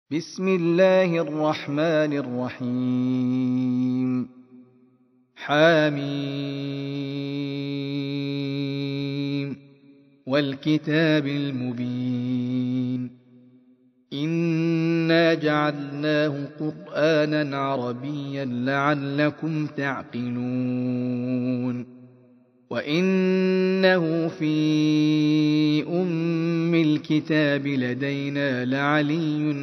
بسم الله الرحمن الرحيم حميم والكتاب المبين إنا جعلناه قرآنا عربيا لعلكم تعقلون وإنه في أم الكتاب لدينا لعلي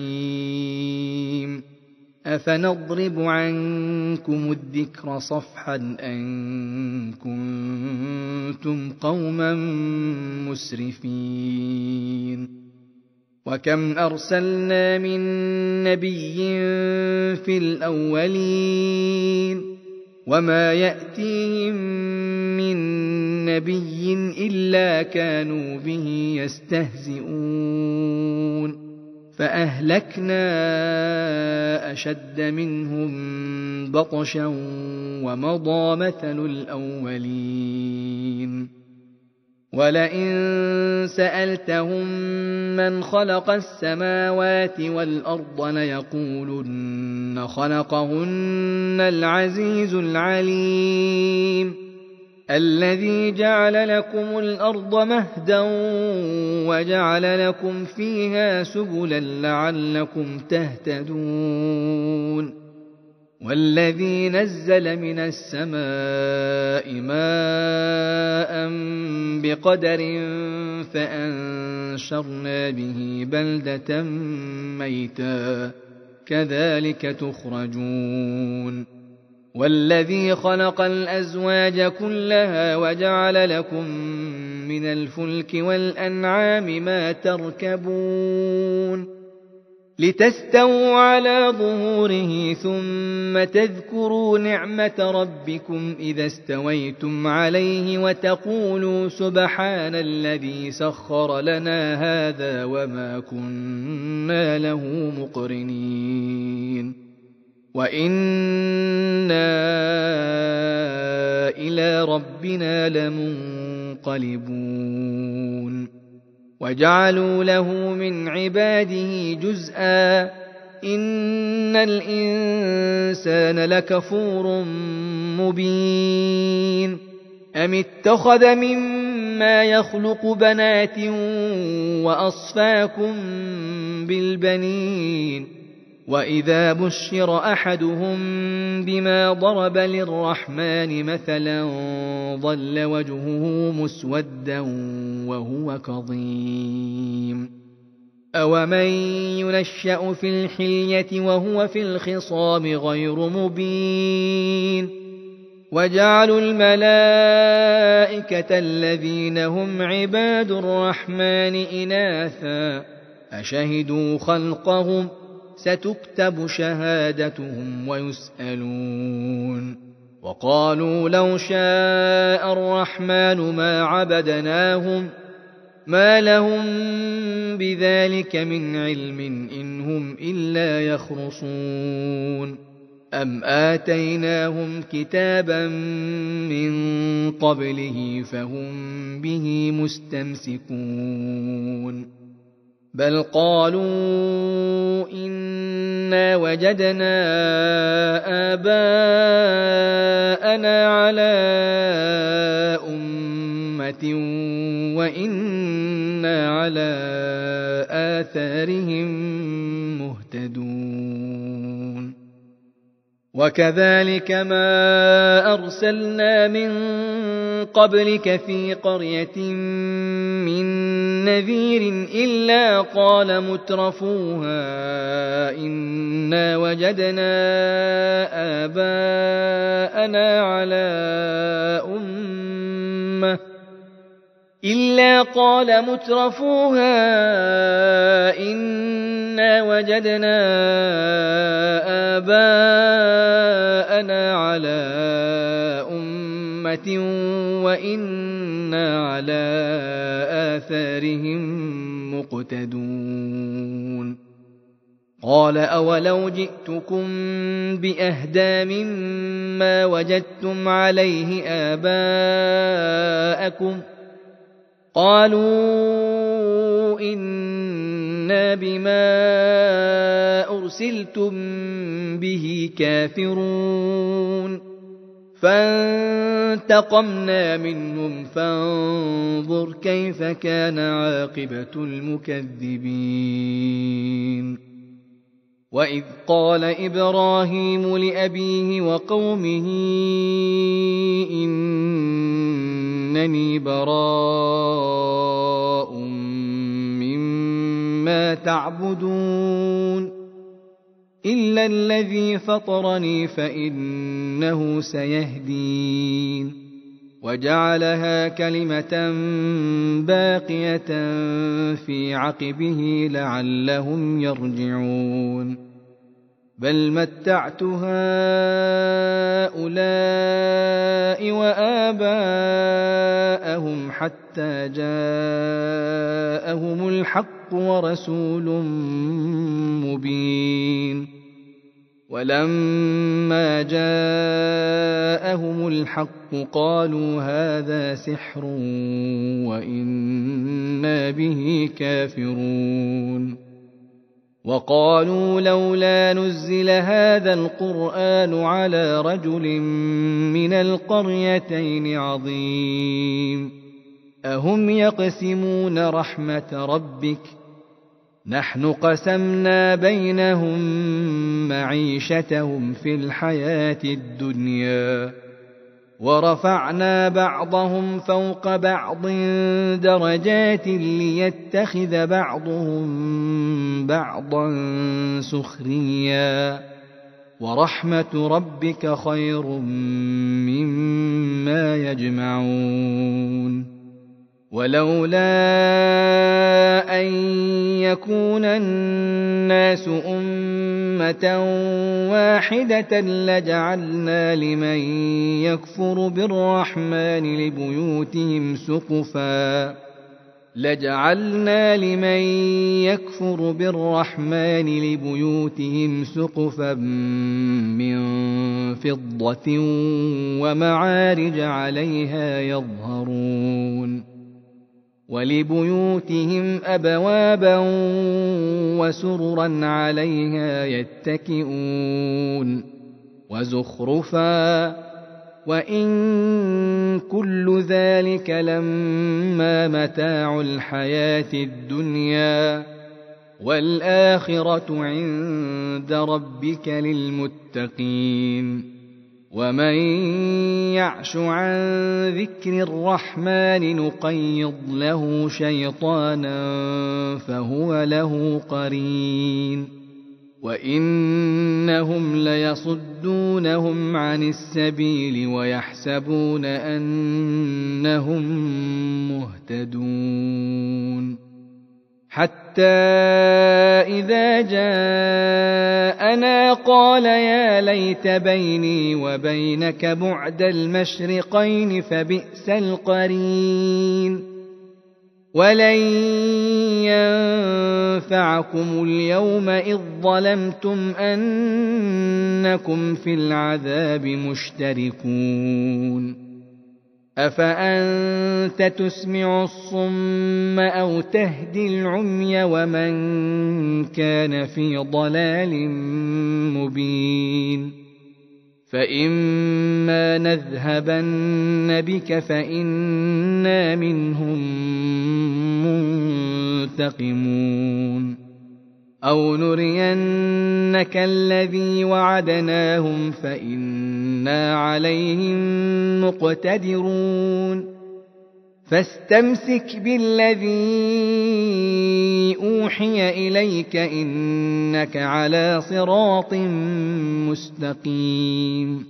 حكيم أفنضرب عنكم الذكر صفحا أن كنتم قوما مسرفين وكم أرسلنا من نبي في الأولين وما يأتيهم من نبي إلا كانوا به يستهزئون فأهلكنا أشد منهم بطشا ومضى مثل الأولين ولئن سألتهم من خلق السماوات والأرض ليقولن خلقهن العزيز العليم الذي جعل لكم الأرض مهدا وجعل لكم فيها سبلا لعلكم تهتدون والذي نزل من السماء ماء بقدر فأنشرنا به بلدة ميتا كذلك تخرجون والذي خلق الأزواج كلها وجعل لكم من الفلك والأنعام ما تركبون لتستووا على ظهوره ثم تذكروا نعمة ربكم إذا استويتم عليه وتقولوا سبحان الذي سخر لنا هذا وما كنا له مقرنين وإنا إلى ربنا لمنقلبون وجعلوا له من عباده جزءا إن الإنسان لكفور مبين أم اتخذ مما يخلق بنات وأصفاكم بالبنين وإذا بشر أحدهم بما ضرب للرحمن مثلا ظل وجهه مسودا وهو كظيم أومن ينشأ في الحلية وهو في الخصام غير مبين وجعلوا الملائكة الذين هم عباد الرحمن إناثا أشهدوا خلقهم ستكتب شهادتهم ويسألون وقالوا لو شاء الرحمن ما عبدناهم ما لهم بذلك من علم إن هم إلا يخرصون أم آتيناهم كتابا من قبله فهم به مستمسكون بل قالوا إنا وجدنا آباءنا على أمة وإنا على آثارهم مهتدون وكذلك ما أرسلنا من قبلك في قرية من نذير إلا قال مترفوها إنا وجدنا آباءنا على أمة إلا قال مترفوها إنا وجدنا آباءنا على أمة وإنا على آثارهم مقتدون قال أولو جئتكم بأهدى مما وجدتم عليه آباءكم قالوا إن إنا بما أرسلتم به كافرون فانتقمنا منهم فانظر كيف كان عاقبة المكذبين وإذ قال إبراهيم لأبيه وقومه إنني براء مما تعبدون إلا الذي فطرني فإنه سيهدين وجعلها كلمة باقية في عقبه لعلهم يرجعون بل متعت هؤلاء وآباءهم حتى جاءهم الحق ورسول مبين ولما جاءهم الحق قالوا هذا سحر وإنا به كافرون وقالوا لولا نزل هذا القرآن على رجل من القريتين عظيم أهم يقسمون رحمة ربك نحن قسمنا بينهم معيشتهم في الحياة الدنيا ورفعنا بعضهم فوق بعض درجات ليتخذ بعضهم بعضا سخريا ورحمة ربك خير مما يجمعون ولولا أن يكون الناس أمة واحدة لجعلنا لمن يكفر بالرحمن لبيوتهم سقفا من فضة ومعارج عليها يظهرون ولبيوتهم أبوابا وسررا عليها يتكئون وزخرفا وإن كل ذلك لما متاع الحياة الدنيا والآخرة عند ربك للمتقين ومن يعش عن ذكر الرحمن نقيض له شيطانا فهو له قرين وإنهم ليصدونهم عن السبيل ويحسبون أنهم مهتدون حتى إذا جاءنا قال يا ليت بيني وبينك بعد المشرقين فبئس القرين ولن ينفعكم اليوم إذ ظلمتم أنكم في العذاب مشتركون أفأنت تسمع الصم أو تهدي العمي ومن كان في ضلال مبين فإما نذهبن بك فإنا منهم منتقمون أو نرينك الذي وعدناهم فإنا عليهم مقتدرون فاستمسك بالذي أوحي إليك إنك على صراط مستقيم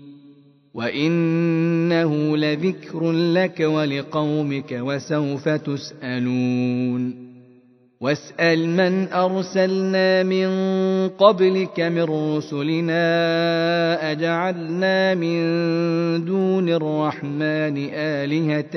وإنه لذكر لك ولقومك وسوف تسألون واسأل من أرسلنا من قبلك من رسلنا أجعلنا من دون الرحمن آلهة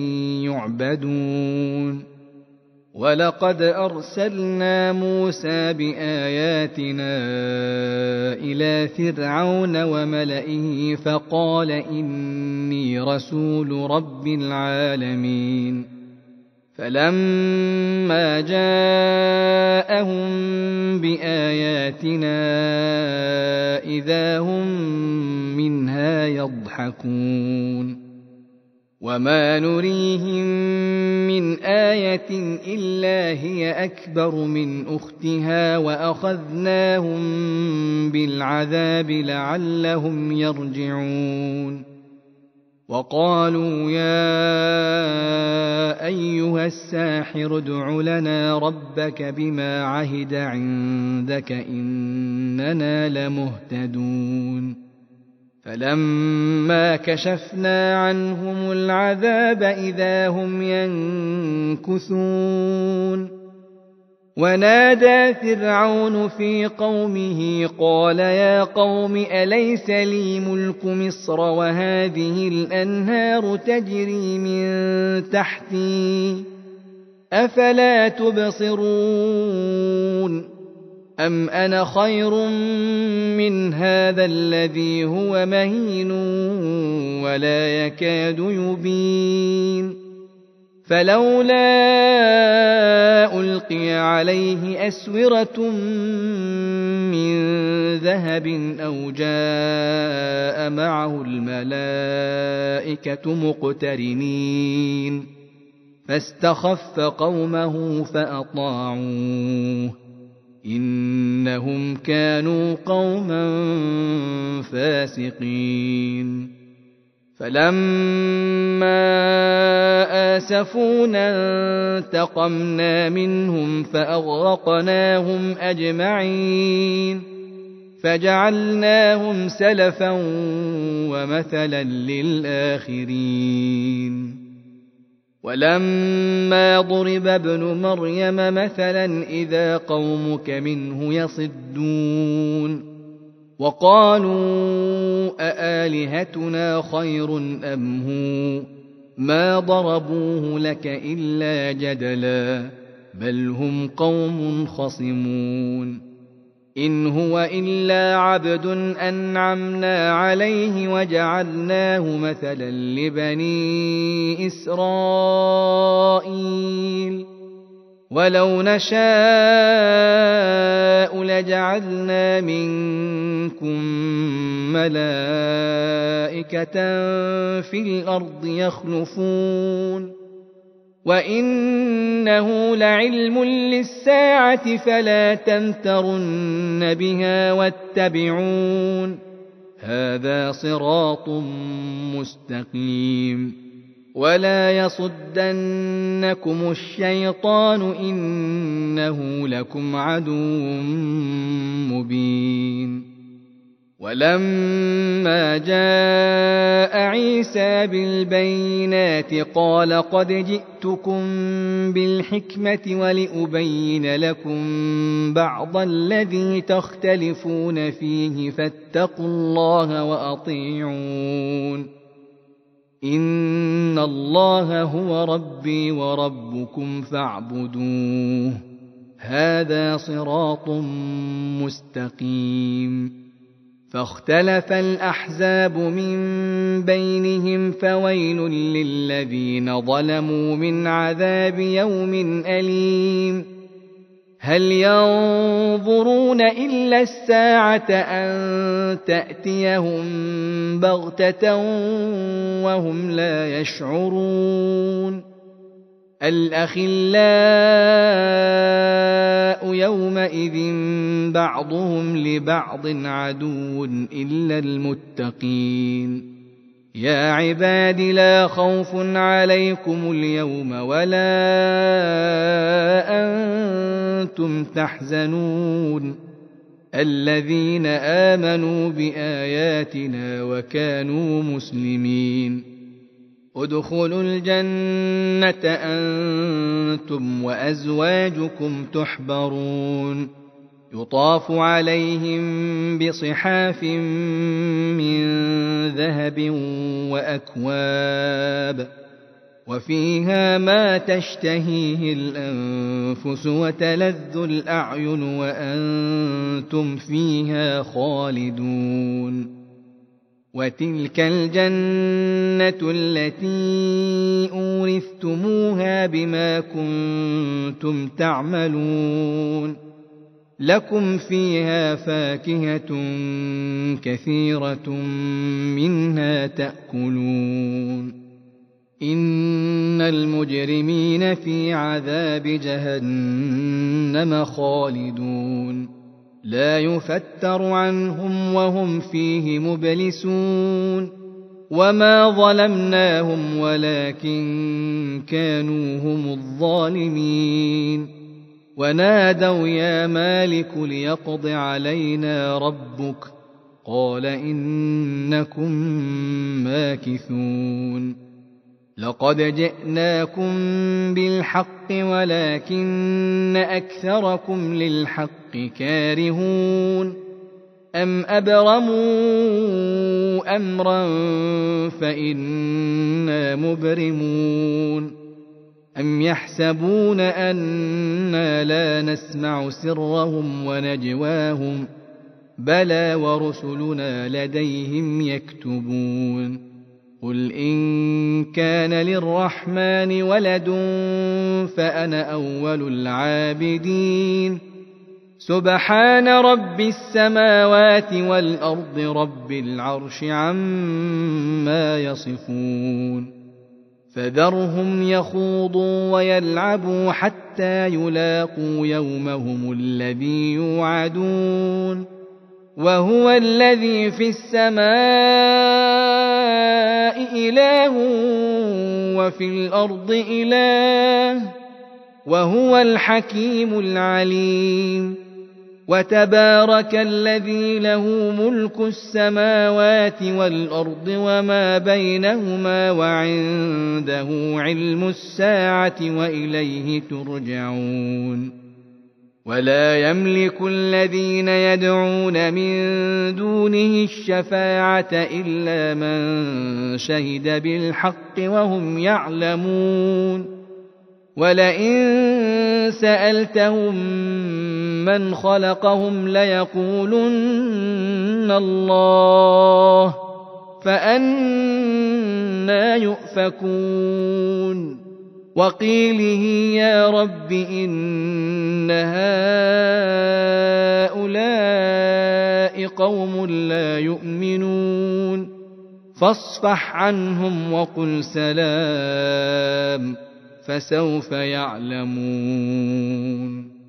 يعبدون ولقد أرسلنا موسى بآياتنا إلى فرعون وملئه فقال إني رسول رب العالمين فلما جاءهم بآياتنا إذا هم منها يضحكون وما نريهم من آية إلا هي أكبر من أختها وأخذناهم بالعذاب لعلهم يرجعون وقالوا يا أيها الساحر ادع لنا ربك بما عهد عندك إننا لمهتدون فلما كشفنا عنهم العذاب إذا هم ينكثون ونادى فرعون في قومه قال يا قوم أليس لي ملك مصر وهذه الأنهار تجري من تحتي أفلا تبصرون أم أنا خير من هذا الذي هو مهين ولا يكاد يبين فلولا ألقي عليه أسورة من ذهب أو جاء معه الملائكة مقترنين فاستخف قومه فأطاعوه إنهم كانوا قوما فاسقين فلما آسفونا انتقمنا منهم فأغرقناهم أجمعين فجعلناهم سلفا ومثلا للآخرين ولما ضرب ابن مريم مثلا إذا قومك منه يصدون وقالوا أآلهتنا خير أم هو ما ضربوه لك إلا جدلا بل هم قوم خصمون إن هو إلا عبد أنعمنا عليه وجعلناه مثلا لبني إسرائيل ولو نشاء لجعلنا منكم ملائكة في الأرض يخلفون وإنه لعلم للساعة فلا تمترن بها واتبعون هذا صراط مستقيم ولا يصدنكم الشيطان إنه لكم عدو مبين ولما جاء عيسى بالبينات قال قد جئتكم بالحكمة ولأبين لكم بعض الذي تختلفون فيه فاتقوا الله وأطيعون إن الله هو ربي وربكم فاعبدوه هذا صراط مستقيم فاختلف الأحزاب من بينهم فويل للذين ظلموا من عذاب يوم أليم هل ينظرون إلا الساعة أن تأتيهم بغتة وهم لا يشعرون الأخلاء يومئذ بعضهم لبعض عدو إلا المتقين يا عباد لا خوف عليكم اليوم ولا أنتم تحزنون الذين آمنوا بآياتنا وكانوا مسلمين ادخلوا الجنة أنتم وأزواجكم تحبرون يطاف عليهم بصحاف من ذهب وأكواب وفيها ما تشتهيه الأنفس وتلذ الأعين وأنتم فيها خالدون وتلك الجنة التي أورثتموها بما كنتم تعملون لكم فيها فاكهة كثيرة منها تأكلون إن المجرمين في عذاب جهنم خالدون لا يفتر عنهم وهم فيه مبلسون وما ظلمناهم ولكن كانوا هم الظالمين ونادوا يا مالك ليقض علينا ربك قال إنكم ماكثون لقد جئناكم بالحق ولكن أكثركم للحق كارهون أم أبرموا أمرا فإنا مبرمون أم يحسبون أنا لا نسمع سرهم ونجواهم بلى ورسلنا لديهم يكتبون قل إن كان للرحمن ولد فأنا أول العابدين سبحان رب السماوات والأرض رب العرش عما يصفون فذرهم يخوضوا ويلعبوا حتى يلاقوا يومهم الذي يوعدون وهو الذي في السماء إله وفي الأرض إله وهو الحكيم العليم وتبارك الذي له ملك السماوات والأرض وما بينهما وعنده علم الساعة وإليه ترجعون ولا يملك الذين يدعون من دونه الشفاعة إلا من شهد بالحق وهم يعلمون ولئن سألتهم من خلقهم ليقولن الله فأنى يؤفكون وقيله يا رب إن هؤلاء قوم لا يؤمنون فاصفح عنهم وقل سلام فسوف يعلمون